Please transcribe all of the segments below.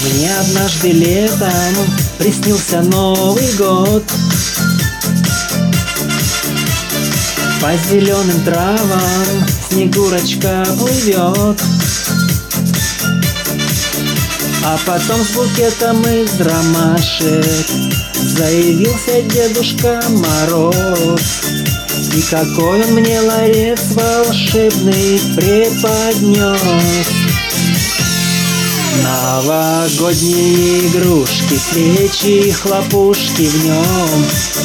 Мне однажды летом приснился Новый год. По зеленым травам Снегурочка плывет, а потом с букетом из ромашек заявился Дедушка Мороз. И какой он мне ларец волшебный преподнес. Новогодние игрушки, свечи, хлопушки в нем,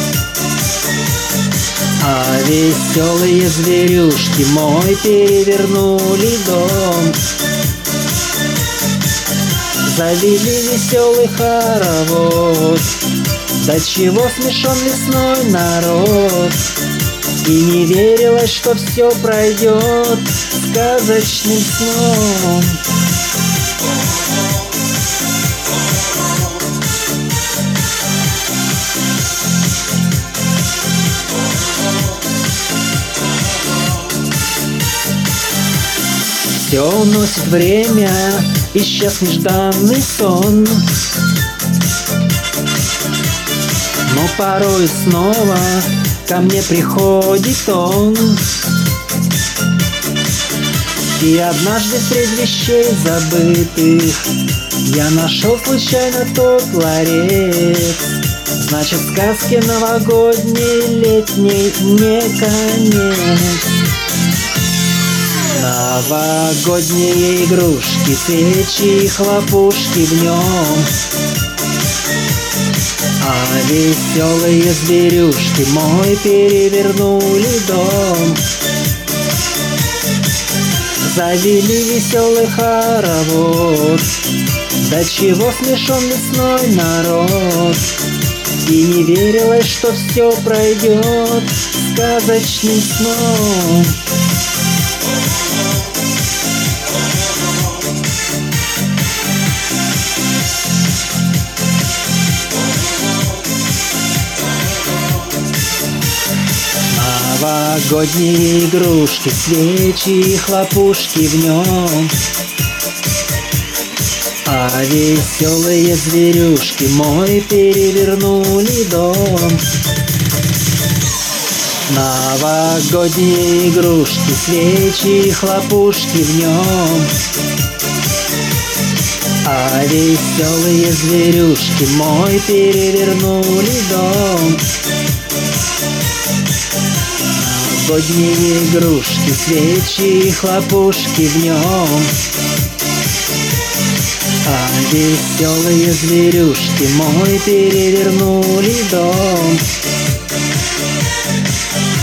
а веселые зверюшки мой перевернули дом. Завели веселый хоровод, до чего смешон лесной народ. И не верилось, что все пройдет сказочным сном. Все уносит время, исчез нежданный сон. Но порой снова ко мне приходит он. И однажды среди вещей забытых я нашел случайно тот ларец. Значит, сказке новогодней летней не конец. Новогодние игрушки, свечи и хлопушки в нем, а веселые зверюшки мой перевернули дом. Завели веселый хоровод, до чего смешон лесной народ. И не верилось, что все пройдет сказочным сном. Новогодние игрушки, свечи и хлопушки в нем, а веселые зверюшки мой перевернули дом. Новогодние игрушки, свечи и хлопушки в нем, а веселые зверюшки мой перевернули дом. Новогодние игрушки, свечи и хлопушки в нем, а веселые зверюшки мой перевернули дом.